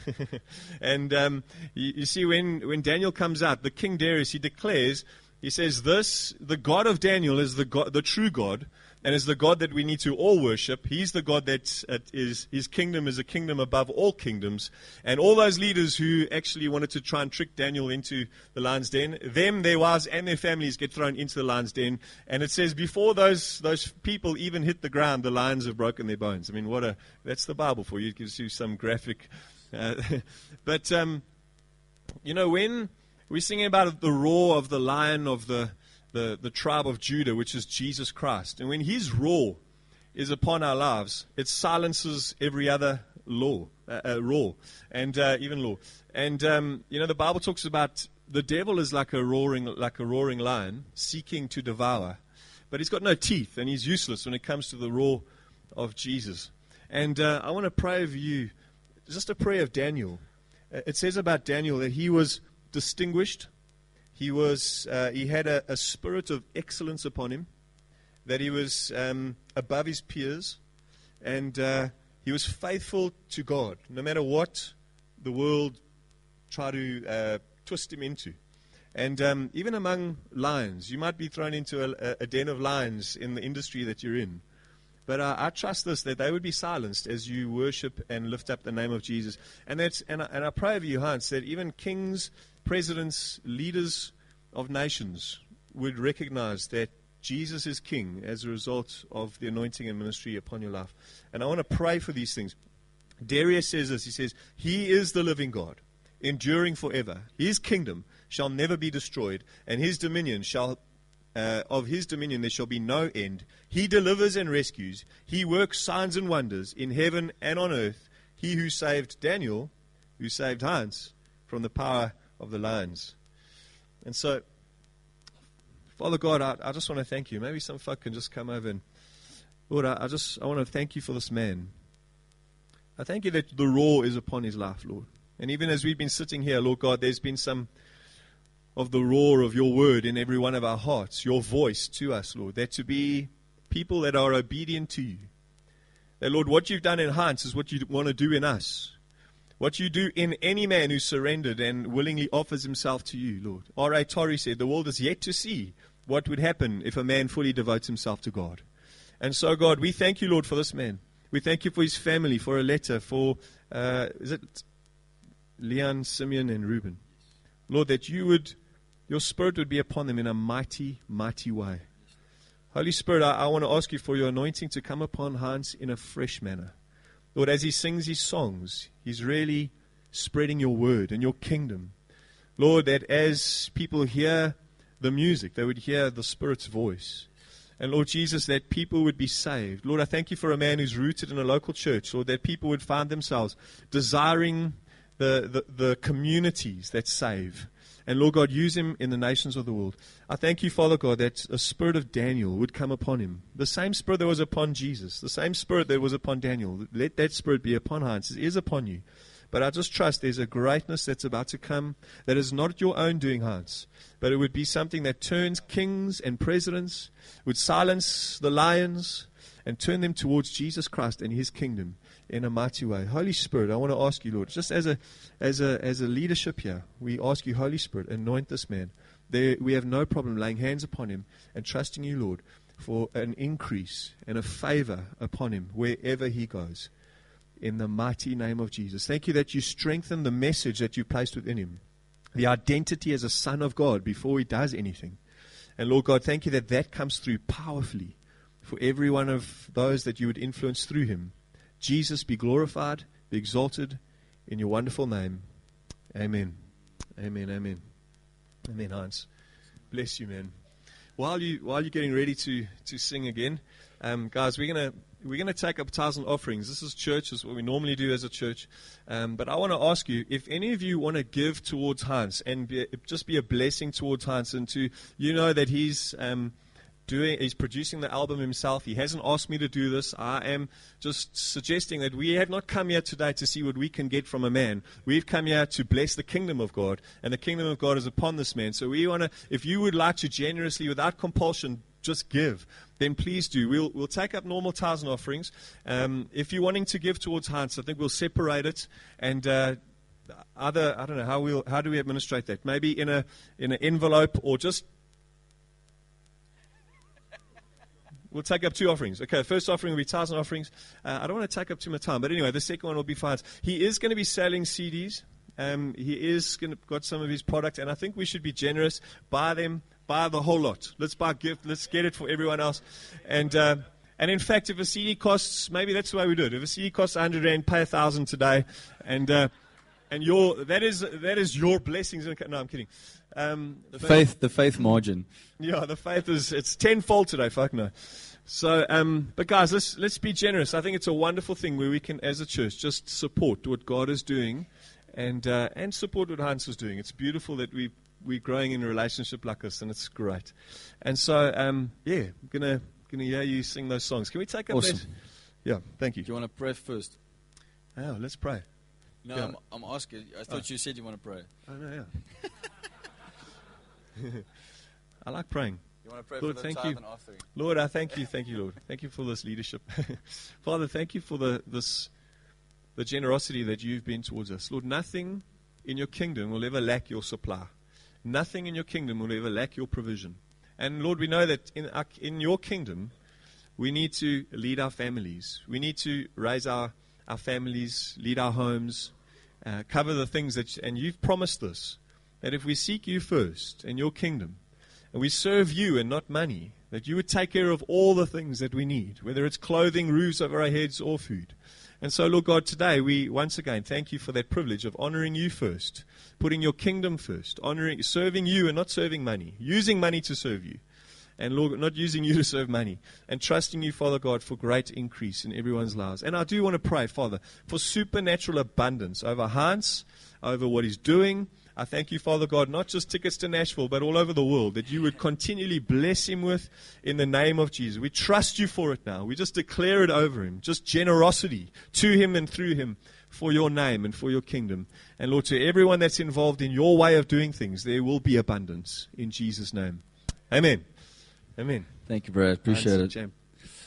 and um, you, you see, when, when Daniel comes out, the King Darius, he declares, he says, this, the God of Daniel is the God, the true God, and is the God that we need to all worship. He's the God that uh, is, his kingdom is a kingdom above all kingdoms. And all those leaders who actually wanted to try and trick Daniel into the lion's den, them, their wives, and their families get thrown into the lion's den. And it says before those those people even hit the ground, the lions have broken their bones. I mean, what a, that's the Bible for you. It gives you some graphic. Uh, but, um, you know, when we're singing about the roar of the lion of the The, the tribe of Judah, which is Jesus Christ. And when his roar is upon our lives, it silences every other law, uh, uh, roar, and uh, even law. And, um, you know, the Bible talks about the devil is like a roaring like a roaring lion, seeking to devour. But he's got no teeth, and he's useless when it comes to the roar of Jesus. And uh, I want to pray over you, just a prayer of Daniel. Uh, it says about Daniel that he was distinguished. He was. Uh, he had a, a spirit of excellence upon him, that he was um, above his peers, and uh, he was faithful to God, no matter what the world tried to uh, twist him into. And um, even among lions, you might be thrown into a, a den of lions in the industry that you're in. But uh, I trust this, that they would be silenced as you worship and lift up the name of Jesus. And that's and I, and I pray over you, Hans, that even kings, presidents, leaders of nations would recognize that Jesus is king as a result of the anointing and ministry upon your life. And I want to pray for these things. Darius says this, he says, he is the living God, enduring forever. His kingdom shall never be destroyed, and his dominion shall Uh, of his dominion there shall be no end. He delivers and rescues. He works signs and wonders in heaven and on earth. He who saved Daniel, who saved Hans from the power of the lions. And so, Father God, I, I just want to thank you. Maybe some folk can just come over and, Lord, I, I just I want to thank you for this man. I thank you that the roar is upon his life, Lord. And even as we've been sitting here, Lord God, there's been some of the roar of your word in every one of our hearts, your voice to us, Lord, that to be people that are obedient to you. That, Lord, what you've done in Hans is what you want to do in us. What you do in any man who surrendered and willingly offers himself to you, Lord. R A Torrey said, the world is yet to see what would happen if a man fully devotes himself to God. And so, God, we thank you, Lord, for this man. We thank you for his family, for a letter, for, uh, is it Leon, Simeon, and Reuben? Lord, that you would... your Spirit would be upon them in a mighty, mighty way. Holy Spirit, I, I want to ask you for your anointing to come upon Hans in a fresh manner. Lord, as he sings his songs, he's really spreading your word and your kingdom. Lord, that as people hear the music, they would hear the Spirit's voice. And Lord Jesus, that people would be saved. Lord, I thank you for a man who's rooted in a local church. Lord, that people would find themselves desiring the, the, the communities that save. And Lord God, use him in the nations of the world. I thank you, Father God, that a spirit of Daniel would come upon him. The same spirit that was upon Jesus, the same spirit that was upon Daniel. Let that spirit be upon Hans. It is upon you. But I just trust there's a greatness that's about to come that is not your own doing, Hans. But it would be something that turns kings and presidents, would silence the lions, and turn them towards Jesus Christ and his kingdom in a mighty way. Holy Spirit, I want to ask you, Lord, just as a as a as a leadership here, we ask you, Holy Spirit, anoint this man. There, we have no problem laying hands upon him and trusting you, Lord, for an increase and a favor upon him wherever he goes. In the mighty name of Jesus. Thank you that you strengthen the message that you placed within him, the identity as a son of God before he does anything. And Lord God, thank you that that comes through powerfully for every one of those that you would influence through him. Jesus, be glorified, be exalted in your wonderful name. Amen. Amen, amen. Amen, Hans. Bless you, man. While you while you're getting ready to, to sing again, um, guys, we're gonna we're gonna take up tithes and offerings. This is church, this is what we normally do as a church. Um, but I want to ask you, if any of you want to give towards Hans and be, just be a blessing towards Hans, and to you know that he's um, doing he's producing the album himself. He hasn't asked me to do this. I am just suggesting that we have not come here today to see what we can get from a man. We've come here to bless the kingdom of God, and the kingdom of God is upon this man. So we want to, if you would like to generously, without compulsion, just give, then please do. We'll we'll take up normal tithes and offerings. Um, if you're wanting to give towards Hans, I think we'll separate it and. Uh, Other, I don't know how we'll how do we administrate that? Maybe in a in an envelope, or just we'll take up two offerings. Okay, first offering will be tithes and offerings. Uh, I don't want to take up too much time, but anyway, the second one will be fines. He is going to be selling C Ds. Um, he is going to got some of his product, and I think we should be generous. Buy them, buy the whole lot. Let's buy a gift. Let's get it for everyone else. And uh, and in fact, if a C D costs, maybe that's the way we do it. If a C D costs one hundred rand, pay one thousand today, and uh, and your that is that is your blessings. No, I'm kidding. Um, the faith, the faith margin. Yeah, the faith is it's tenfold today. Fuck no. So, um, but guys, let's let's be generous. I think it's a wonderful thing where we can, as a church, just support what God is doing, and uh, and support what Hans is doing. It's beautiful that we we're growing in a relationship like this, and it's great. And so, um, yeah, I'm gonna gonna hear you sing those songs. Can we take up awesome. that? Yeah, thank you. Do you want to pray first? Oh, let's pray. No, yeah. I'm, I'm asking. I thought oh. you said you want to pray. Oh no, yeah. I like praying. You want to pray Lord, for the thank tithe you. and offering? Lord, I thank you, thank you, Lord. Thank you for this leadership. Father, thank you for the this the generosity that you've been towards us. Lord, nothing in your kingdom will ever lack your supply. Nothing in your kingdom will ever lack your provision. And Lord, we know that in our, in your kingdom, we need to lead our families. We need to raise our, our families, lead our homes, uh, cover the things that, and you've promised this, that if we seek you first and your kingdom, and we serve you and not money, that you would take care of all the things that we need, whether it's clothing, roofs over our heads, or food. And so, Lord God, today we once again thank you for that privilege of honoring you first, putting your kingdom first, honoring, serving you and not serving money, using money to serve you, and Lord, not using you to serve money, and trusting you, Father God, for great increase in everyone's lives. And I do want to pray, Father, for supernatural abundance over Hans, over what he's doing. I thank you, Father God, not just tickets to Nashville, but all over the world, that you would continually bless him with in the name of Jesus. We trust you for it now. We just declare it over him, just generosity to him and through him for your name and for your kingdom. And Lord, to everyone that's involved in your way of doing things, there will be abundance in Jesus' name. Amen. Amen. Thank you, Brad. Appreciate it. Jam.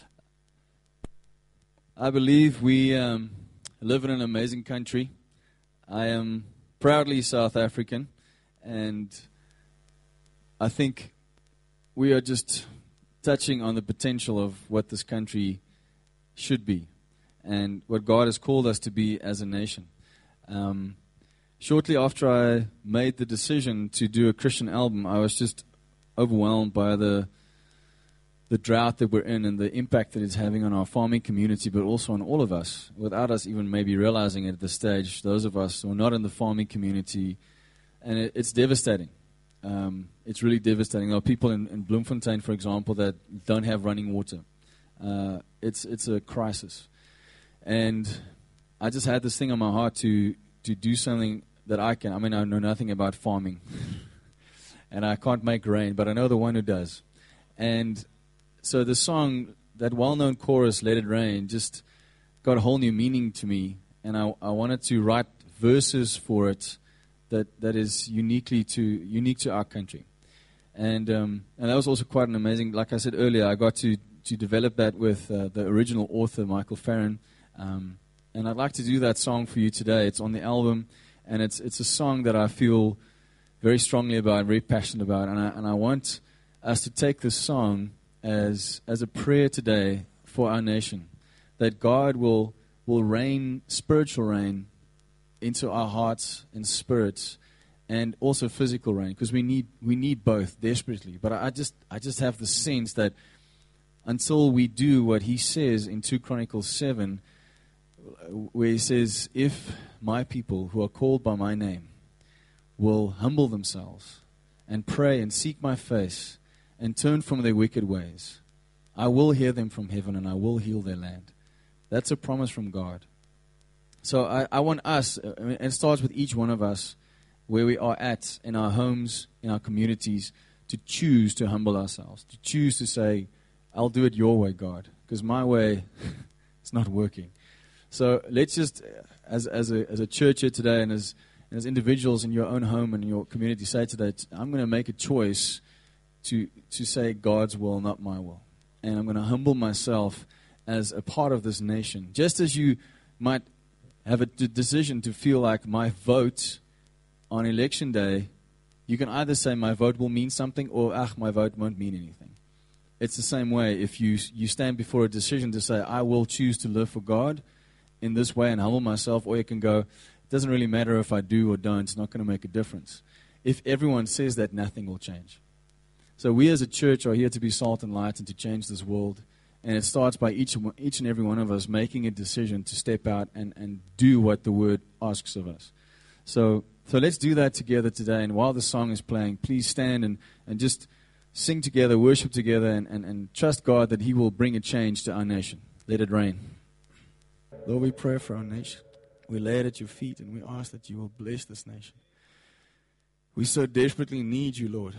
I believe we um, live in an amazing country. I am proudly South African, and I think we are just touching on the potential of what this country should be and what God has called us to be as a nation. Um, shortly after I made the decision to do a Christian album, I was just overwhelmed by the the drought that we're in and the impact that it's having on our farming community, but also on all of us, without us even maybe realizing it at this stage, those of us who are not in the farming community, and it, it's devastating. Um, it's really devastating. There are people in, in Bloemfontein, for example, that don't have running water. Uh, it's it's a crisis. And I just had this thing on my heart to, to do something that I can. I mean, I know nothing about farming, and I can't make rain, but I know the one who does. And so the song, that well-known chorus, Let It Rain, just got a whole new meaning to me. And I, I wanted to write verses for it that, that is uniquely to unique to our country. And um, and that was also quite an amazing, like I said earlier, I got to, to develop that with uh, the original author, Michael Farron. Um, and I'd like to do that song for you today. It's on the album, and it's it's a song that I feel very strongly about, very passionate about. And I, and I want us to take this song as as a prayer today for our nation, that God will will rain spiritual rain into our hearts and spirits, and also physical rain, because we need we need both desperately. But I just I just have the sense that until we do what he says in Second Chronicles seven, where he says, if my people who are called by my name will humble themselves and pray and seek my face and turn from their wicked ways, I will hear them from heaven and I will heal their land. That's a promise from God. So I, I want us, and it starts with each one of us, where we are at, in our homes, in our communities, to choose to humble ourselves, to choose to say, I'll do it your way, God, because my way is not working. So let's just, as as a as a church here today, and as and as individuals in your own home and in your community, say today, I'm going to make a choice to to say God's will, not my will, and I'm going to humble myself as a part of this nation. Just as you might have a d- decision to feel like my vote on election day, you can either say my vote will mean something, or ah, my vote won't mean anything. It's the same way if you you stand before a decision to say, I will choose to live for God in this way and humble myself, or you can go, it doesn't really matter if I do or don't, it's not going to make a difference. If everyone says that, nothing will change. So we as a church are here to be salt and light and to change this world, and it starts by each, each and every one of us making a decision to step out and, and do what the Word asks of us. So so let's do that together today, and while the song is playing, please stand and, and just sing together, worship together, and, and, and trust God that He will bring a change to our nation. Let it rain. Lord, we pray for our nation. We lay it at your feet, and we ask that you will bless this nation. We so desperately need you, Lord.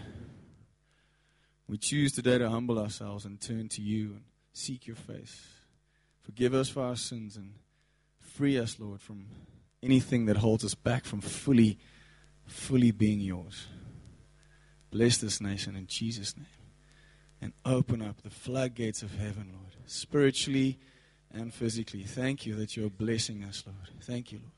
We choose today to humble ourselves and turn to you and seek your face. Forgive us for our sins and free us, Lord, from anything that holds us back from fully, fully being yours. Bless this nation in Jesus' name. And open up the floodgates of heaven, Lord, spiritually and physically. Thank you that you're blessing us, Lord. Thank you, Lord.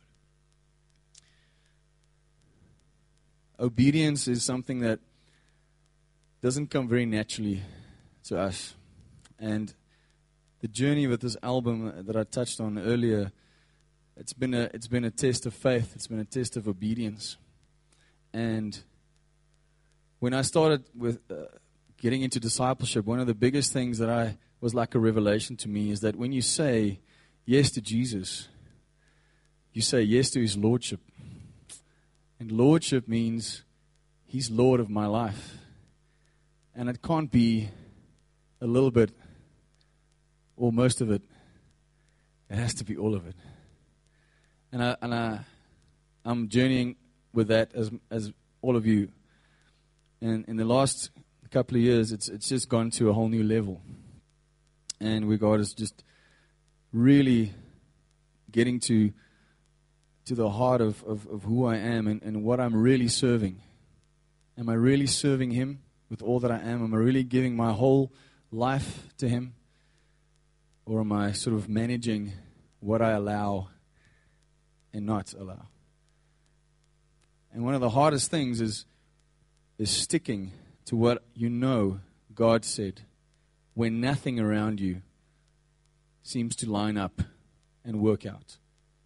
Obedience is something that doesn't come very naturally to us. And the journey with this album that I touched on earlier, it's been a it's been a test of faith. It's been a test of obedience. And when I started with uh, getting into discipleship, one of the biggest things that I was like a revelation to me is that when you say yes to Jesus, you say yes to His Lordship. And Lordship means He's Lord of my life. And it can't be a little bit or most of it. It has to be all of it. And I and I I'm journeying with that as as all of you. And in the last couple of years, it's it's just gone to a whole new level. And where God is just really getting to to the heart of, of, of who I am and, and what I'm really serving. Am I really serving Him with all that I am? Am I really giving my whole life to Him? Or am I sort of managing what I allow and not allow? And one of the hardest things is is sticking to what you know God said when nothing around you seems to line up and work out.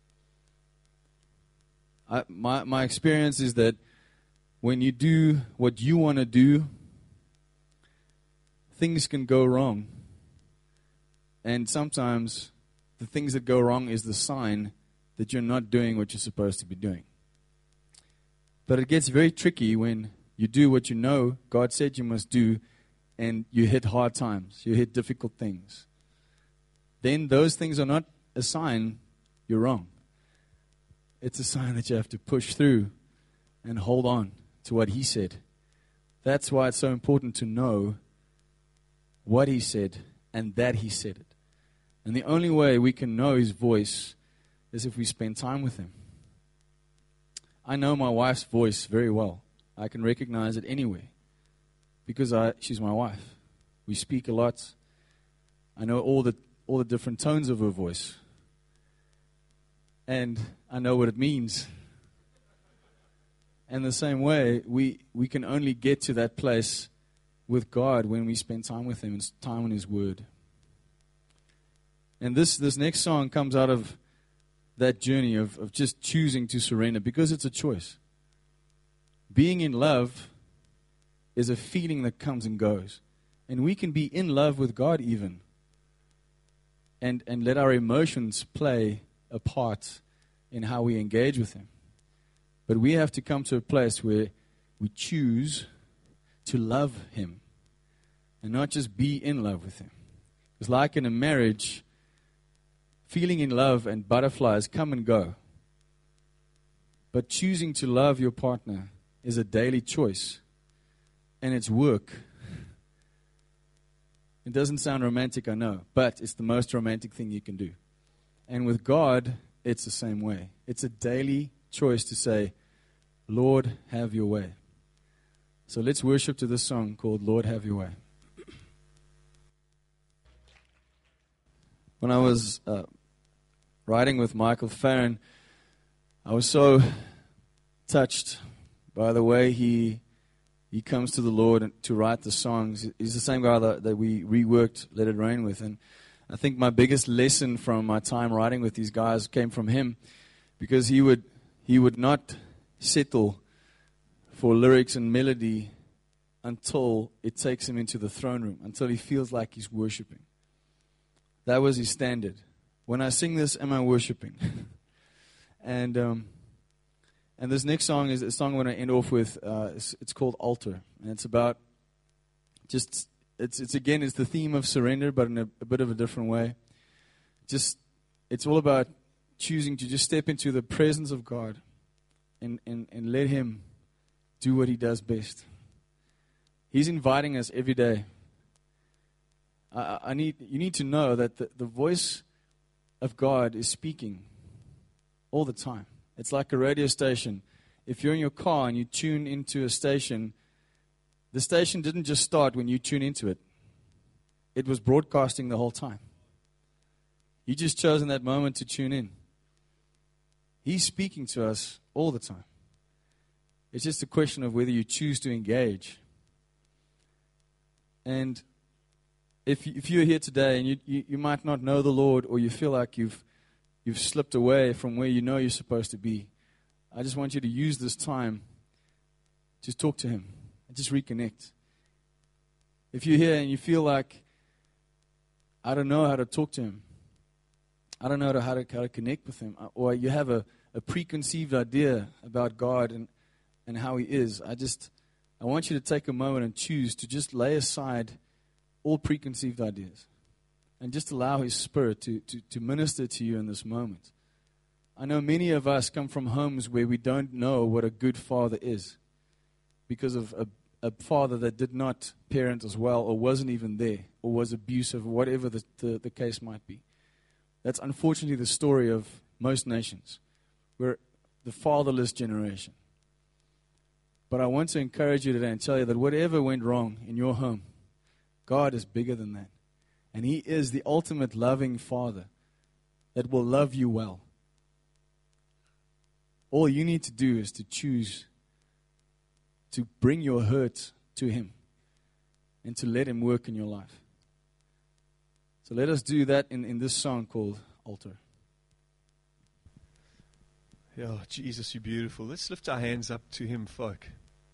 I, my my experience is that when you do what you want to do, things can go wrong. And sometimes the things that go wrong is the sign that you're not doing what you're supposed to be doing. But it gets very tricky when you do what you know God said you must do, and you hit hard times, you hit difficult things. Then those things are not a sign you're wrong. It's a sign that you have to push through and hold on to what He said. That's why it's so important to know what He said and that He said it. And the only way we can know His voice is if we spend time with Him. I know my wife's voice very well. I can recognize it anywhere because I, she's my wife. We speak a lot. I know all the all the different tones of her voice. And I know what it means. And the same way, we, we can only get to that place with God when we spend time with Him and time on His Word. And this, this next song comes out of that journey of, of just choosing to surrender, because it's a choice. Being in love is a feeling that comes and goes. And we can be in love with God even. And, and let our emotions play a part in how we engage with Him. But we have to come to a place where we choose to love Him and not just be in love with Him. It's like in a marriage, feeling in love and butterflies come and go. But choosing to love your partner is a daily choice. And it's work. It doesn't sound romantic, I know, but it's the most romantic thing you can do. And with God, it's the same way. It's a daily choice to say, Lord, have your way. So let's worship to this song called Lord, Have Your Way. When I was uh, riding with Michael Farron, I was so touched by the way he he comes to the Lord to write the songs. He's the same guy that, that we reworked Let It Rain with. And I think my biggest lesson from my time writing with these guys came from him, because he would he would not settle for lyrics and melody until it takes him into the throne room, until he feels like he's worshiping. That was his standard. When I sing this, am I worshiping? and um, and this next song is a song I'm going to end off with. Uh, it's, it's called Altar, and it's about just it's it's again it's the theme of surrender, but in a, a bit of a different way. Just it's all about choosing to just step into the presence of God and and, and let Him do what He does best. He's inviting us every day. I, I need you need to know that the, the voice of God is speaking all the time. It's like a radio station. If you're in your car and you tune into a station, the station didn't just start when you tune into it. It was broadcasting the whole time. You just chose in that moment to tune in. He's speaking to us all the time. It's just a question of whether you choose to engage. And if if you're here today and you, you, you might not know the Lord, or you feel like you've you've slipped away from where you know you're supposed to be, I just want you to use this time to talk to Him and just reconnect. If you're here and you feel like, I don't know how to talk to Him, I don't know how to, how to connect with Him, or you have a, a preconceived idea about God and, and how He is, I just, I want you to take a moment and choose to just lay aside all preconceived ideas and just allow His Spirit to, to, to minister to you in this moment. I know many of us come from homes where we don't know what a good father is because of a, a father that did not parent as well, or wasn't even there, or was abusive, or whatever the, the, the case might be. That's unfortunately the story of most nations. We're the fatherless generation. But I want to encourage you today and tell you that whatever went wrong in your home, God is bigger than that. And He is the ultimate loving Father that will love you well. All you need to do is to choose to bring your hurt to Him and to let Him work in your life. So let us do that in, in this song called Altar. Yeah, Jesus, you're beautiful. Let's lift our hands up to Him, folk.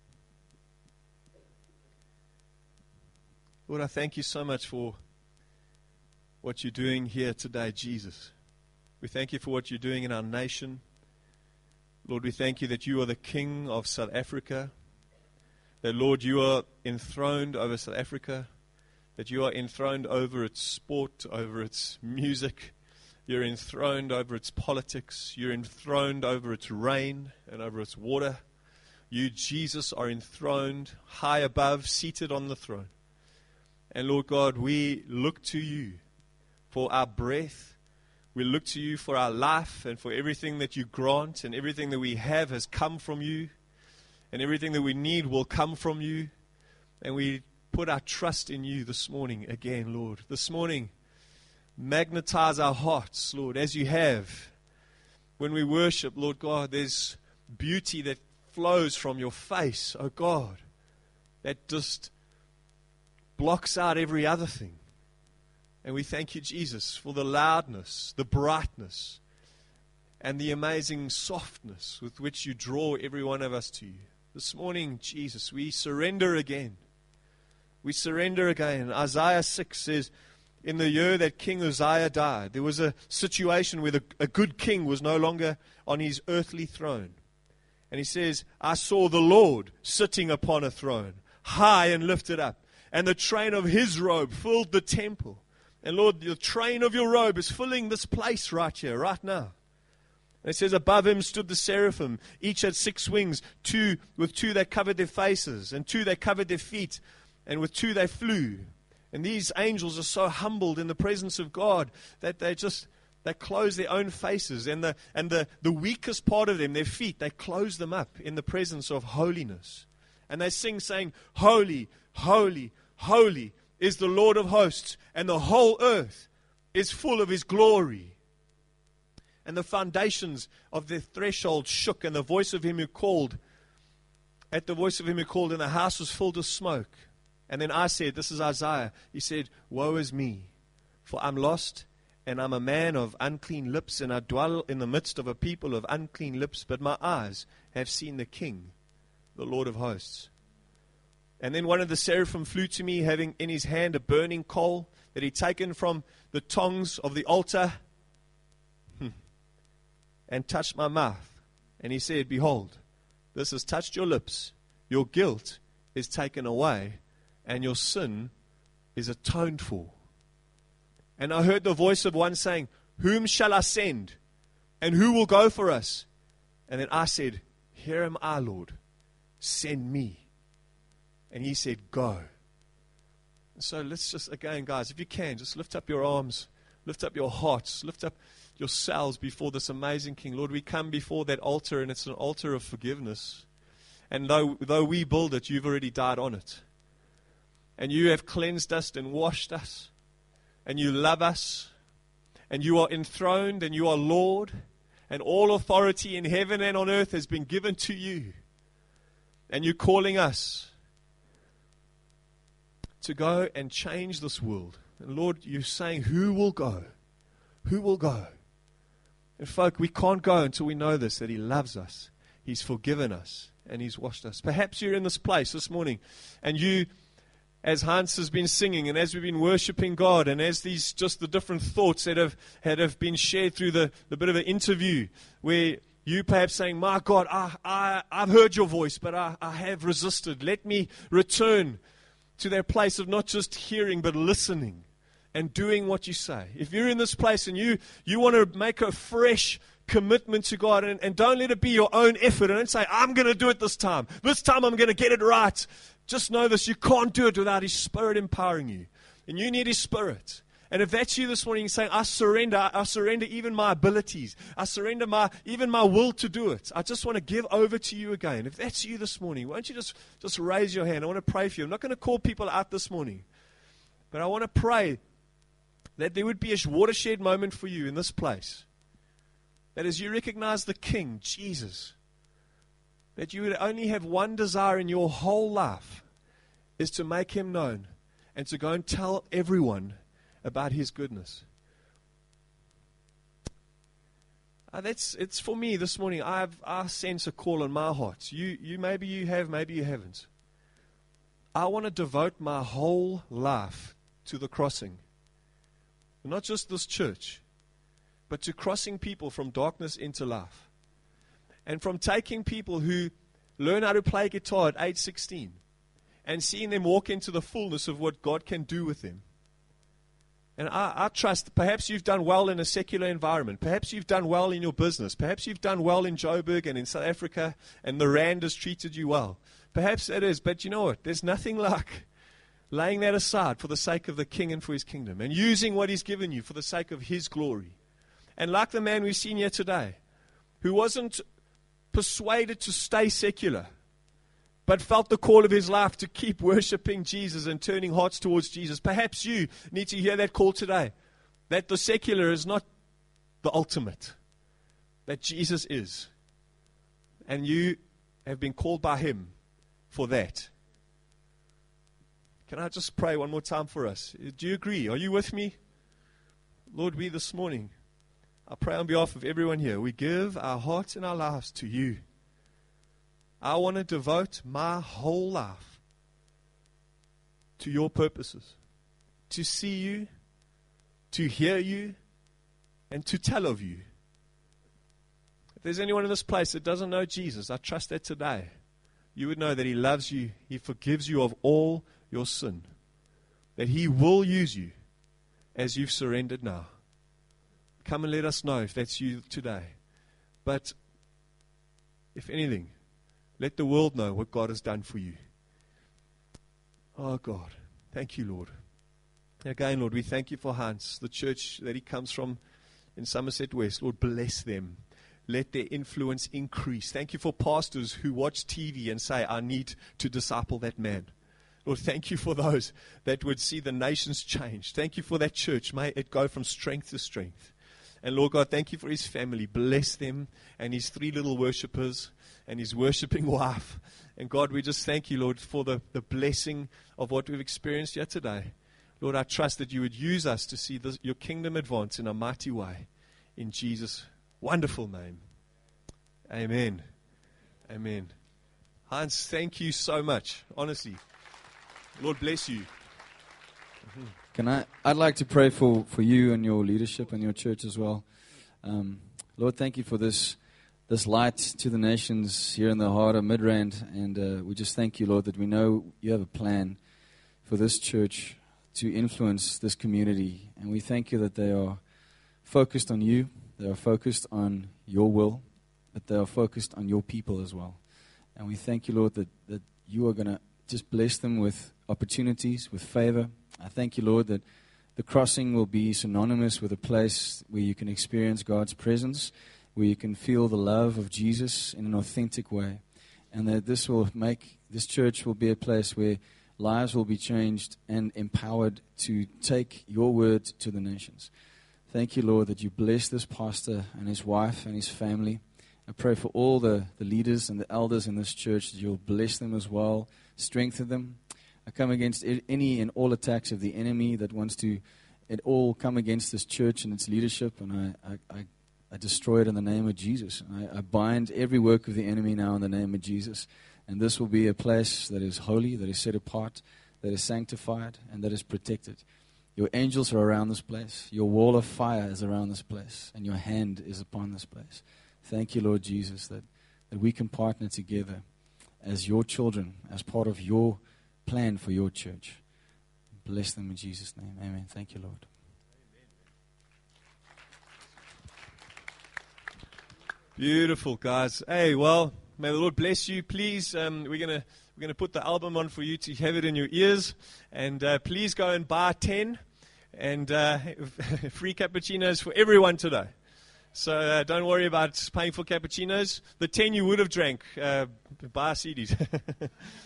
Lord, I thank You so much for what You're doing here today, Jesus. We thank You for what You're doing in our nation. Lord, we thank You that You are the King of South Africa. That, Lord, You are enthroned over South Africa. That You are enthroned over its sport, over its music. You're enthroned over its politics. You're enthroned over its rain and over its water. You, Jesus, are enthroned high above, seated on the throne. And Lord God, we look to You for our breath. We look to You for our life and for everything that You grant, and everything that we have has come from You, and everything that we need will come from You. And we put our trust in You this morning again, Lord. This morning, magnetize our hearts, Lord, as You have. When we worship, Lord God, there's beauty that flows from Your face, oh God, that just blocks out every other thing. And we thank You, Jesus, for the loudness, the brightness, and the amazing softness with which You draw every one of us to You. This morning, Jesus, we surrender again. We surrender again. Isaiah six says, in the year that King Uzziah died, there was a situation where the, a good king was no longer on his earthly throne. And he says, I saw the Lord sitting upon a throne, high and lifted up, and the train of his robe filled the temple. And Lord, the train of your robe is filling this place right here, right now. And it says, above him stood the seraphim. Each had six wings, two with two that covered their faces, and two that covered their feet, and with two they flew. And these angels are so humbled in the presence of God that they just, they close their own faces. And the and the, the weakest part of them, their feet, they close them up in the presence of holiness. And they sing saying, holy, holy, holy is the Lord of hosts, and the whole earth is full of his glory. And the foundations of the threshold shook, and the voice of him who called, at the voice of him who called, and the house was filled with smoke. And then I said, this is Isaiah, he said, woe is me, for I'm lost, and I'm a man of unclean lips, and I dwell in the midst of a people of unclean lips, but my eyes have seen the King, the Lord of hosts. And then one of the seraphim flew to me, having in his hand a burning coal that he'd taken from the tongs of the altar, and touched my mouth. And he said, behold, this has touched your lips. Your guilt is taken away, and your sin is atoned for. And I heard the voice of one saying, whom shall I send? And who will go for us? And then I said, here am I, Lord. Send me. And he said, go. And so let's just, again, guys, if you can, just lift up your arms, lift up your hearts, lift up yourselves before this amazing King. Lord, we come before that altar, and it's an altar of forgiveness. And though, though we build it, you've already died on it. And you have cleansed us and washed us. And you love us. And you are enthroned, and you are Lord. And all authority in heaven and on earth has been given to you. And you're calling us to go and change this world. And Lord, you're saying, who will go? Who will go? And folk, we can't go until we know this, that he loves us. He's forgiven us. And he's washed us. Perhaps you're in this place this morning, and you, as Hans has been singing, and as we've been worshiping God, and as these just the different thoughts that have, that have been shared through the, the bit of an interview, where you perhaps saying, my God, I, I, I've heard your voice, but I, I have resisted. Let me return to that place of not just hearing, but listening and doing what you say. If you're in this place and you, you want to make a fresh commitment to God, and, and don't let it be your own effort, and don't say, I'm going to do it this time. This time I'm going to get it right. Just know this, you can't do it without his Spirit empowering you. And you need his Spirit. And if that's you this morning, saying, I surrender, I surrender even my abilities. I surrender my even my will to do it. I just want to give over to you again. If that's you this morning, why don't you just, just raise your hand? I want to pray for you. I'm not going to call people out this morning, but I want to pray that there would be a watershed moment for you in this place. That as you recognize the King, Jesus, that you would only have one desire in your whole life, is to make him known and to go and tell everyone about his goodness. Uh, that's it's for me this morning. I've I sense a call in my heart. You you maybe you have, maybe you haven't. I want to devote my whole life to the crossing. Not just this church, but to crossing people from darkness into life. And from taking people who learn how to play guitar at age sixteen and seeing them walk into the fullness of what God can do with them. And I, I trust, perhaps you've done well in a secular environment. Perhaps you've done well in your business. Perhaps you've done well in Joburg and in South Africa, and the Rand has treated you well. Perhaps it is, but you know what? There's nothing like laying that aside for the sake of the King and for his kingdom, and using what he's given you for the sake of his glory. And like the man we've seen here today, who wasn't persuaded to stay secular, but felt the call of his life to keep worshiping Jesus and turning hearts towards Jesus. Perhaps you need to hear that call today, that the secular is not the ultimate, that Jesus is. And you have been called by him for that. Can I just pray one more time for us? Do you agree? Are you with me? Lord, we this morning, I pray on behalf of everyone here, we give our hearts and our lives to you. I want to devote my whole life to your purposes, to see you, to hear you, and to tell of you. If there's anyone in this place that doesn't know Jesus, I trust that today you would know that He loves you, He forgives you of all your sin, that He will use you as you've surrendered now. Come and let us know if that's you today. But if anything, let the world know what God has done for you. Oh God, thank you, Lord. Again, Lord, we thank you for Hans, the church that he comes from in Somerset West. Lord, bless them. Let their influence increase. Thank you for pastors who watch T V and say, I need to disciple that man. Lord, thank you for those that would see the nations change. Thank you for that church. May it go from strength to strength. And Lord God, thank you for his family. Bless them and his three little worshippers and his worshiping wife. And God, we just thank you, Lord, for the, the blessing of what we've experienced here today. Lord, I trust that you would use us to see this, your kingdom advance in a mighty way. In Jesus' wonderful name. Amen. Amen. Hans, thank you so much. Honestly. Lord bless you. Can I? I'd like to pray for, for you and your leadership and your church as well. Um, Lord, thank you for this this light to the nations here in the heart of Midrand, and uh, we just thank you, Lord, that we know you have a plan for this church to influence this community, and we thank you that they are focused on you, they are focused on your will, but they are focused on your people as well. And we thank you, Lord, that, that you are going to just bless them with opportunities, with favor. I thank you, Lord, that the crossing will be synonymous with a place where you can experience God's presence, where you can feel the love of Jesus in an authentic way, and that this will make, this church will be a place where lives will be changed and empowered to take your word to the nations. Thank you, Lord, that you bless this pastor and his wife and his family. I pray for all the, the leaders and the elders in this church, that you'll bless them as well, strengthen them. I come against any and all attacks of the enemy that wants to at all come against this church and its leadership, and I, I, I, I destroy it in the name of Jesus. I, I bind every work of the enemy now in the name of Jesus, and this will be a place that is holy, that is set apart, that is sanctified, and that is protected. Your angels are around this place. Your wall of fire is around this place, and your hand is upon this place. Thank you, Lord Jesus, that, that we can partner together as your children, as part of your plan for your church. Bless them in Jesus' name. Amen. Thank you, Lord. Beautiful, guys. Hey, well, may the Lord bless you. Please, um, we're gonna we're gonna put the album on for you to have it in your ears, and uh, please go and buy ten, and uh, free cappuccinos for everyone today. So uh, don't worry about paying for cappuccinos. The ten you would have drank, uh, buy C Ds.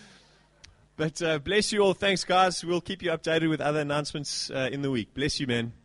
But uh, bless you all. Thanks, guys. We'll keep you updated with other announcements uh, in the week. Bless you, man.